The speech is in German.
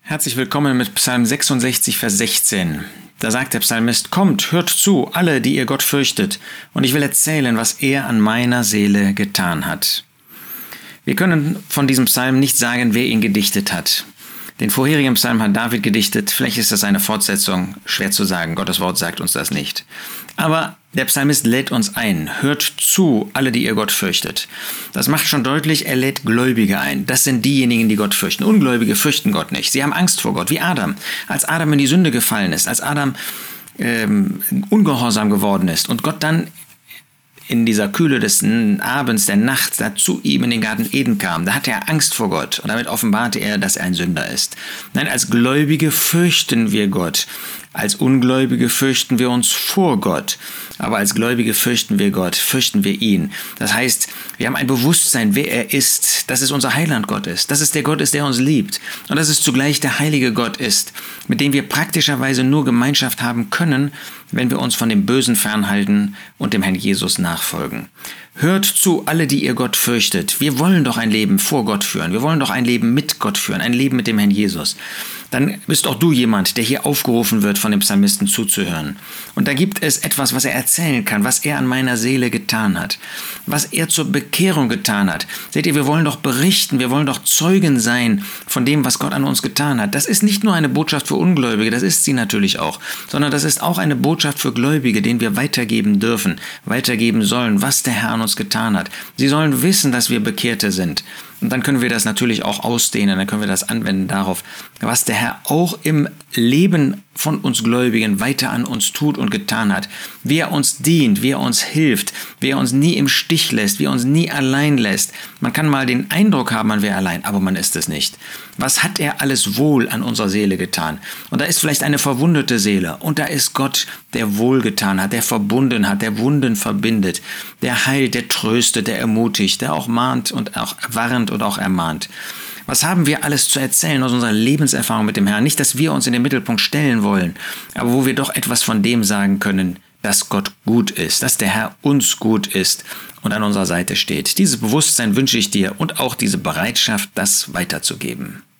Herzlich willkommen mit Psalm 66, Vers 16. Da sagt der Psalmist: Kommt, hört zu, alle, die ihr Gott fürchtet, und ich will erzählen, was er an meiner Seele getan hat. Wir können von diesem Psalm nicht sagen, wer ihn gedichtet hat. Den vorherigen Psalm hat David gedichtet, vielleicht ist das eine Fortsetzung, schwer zu sagen, Gottes Wort sagt uns das nicht. Aber der Psalmist lädt uns ein, hört zu, alle, die ihr Gott fürchtet. Das macht schon deutlich, er lädt Gläubige ein. Das sind diejenigen, die Gott fürchten. Ungläubige fürchten Gott nicht. Sie haben Angst vor Gott, wie Adam. Als Adam in die Sünde gefallen ist, als Adam ungehorsam geworden ist und Gott dann in dieser Kühle des Abends, der Nacht, da zu ihm in den Garten Eden kam, da hatte er Angst vor Gott und damit offenbarte er, dass er ein Sünder ist. Nein, als Gläubige fürchten wir Gott. Als Ungläubige fürchten wir uns vor Gott. Aber als Gläubige fürchten wir Gott, fürchten wir ihn. Das heißt, wir haben ein Bewusstsein, wer er ist, dass es unser Heiland Gott ist, dass es der Gott ist, der uns liebt und dass es zugleich der heilige Gott ist, mit dem wir praktischerweise nur Gemeinschaft haben können, wenn wir uns von dem Bösen fernhalten und dem Herrn Jesus nachfolgen. Hört zu, alle, die ihr Gott fürchtet. Wir wollen doch ein Leben vor Gott führen. Wir wollen doch ein Leben mit Gott führen, ein Leben mit dem Herrn Jesus. Dann bist auch du jemand, der hier aufgerufen wird, von dem Psalmisten zuzuhören. Und da gibt es etwas, was er erzählen kann, was er an meiner Seele getan hat, was er zur Bekehrung getan hat. Seht ihr, wir wollen doch berichten, wir wollen doch Zeugen sein von dem, was Gott an uns getan hat. Das ist nicht nur eine Botschaft für Ungläubige, das ist sie natürlich auch, sondern das ist auch eine Botschaft für Gläubige, denen wir weitergeben dürfen, weitergeben sollen, was der Herr an uns getan hat. Sie sollen wissen, dass wir Bekehrte sind. Und dann können wir das natürlich auch ausdehnen, dann können wir das anwenden darauf, was der Herr auch im Leben von uns Gläubigen weiter an uns tut und getan hat. Wie er uns dient, wie er uns hilft, wie er uns nie im Stich lässt, wie er uns nie allein lässt. Man kann mal den Eindruck haben, man wäre allein, aber man ist es nicht. Was hat er alles wohl an unserer Seele getan? Und da ist vielleicht eine verwundete Seele und da ist Gott, der wohlgetan hat, der verbunden hat, der Wunden verbindet, der heilt, der tröstet, der ermutigt, der auch mahnt und auch warnt und auch ermahnt. Was haben wir alles zu erzählen aus unserer Lebenserfahrung mit dem Herrn? Nicht, dass wir uns in den Mittelpunkt stellen wollen, aber wo wir doch etwas von dem sagen können, dass Gott gut ist, dass der Herr uns gut ist und an unserer Seite steht. Dieses Bewusstsein wünsche ich dir und auch diese Bereitschaft, das weiterzugeben.